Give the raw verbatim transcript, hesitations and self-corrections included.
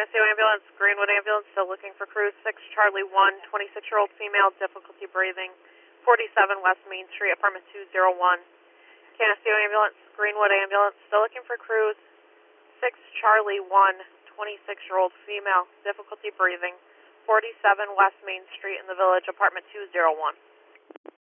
Canasteo Ambulance, Greenwood Ambulance, still looking for crew six Charlie one, twenty-six-year-old female, difficulty breathing, forty-seven West Main Street, apartment two oh one. Canasteo Ambulance, Greenwood Ambulance, still looking for crews six Charlie one, twenty-six-year-old female, difficulty breathing, forty-seven West Main Street in the Village, apartment two oh one.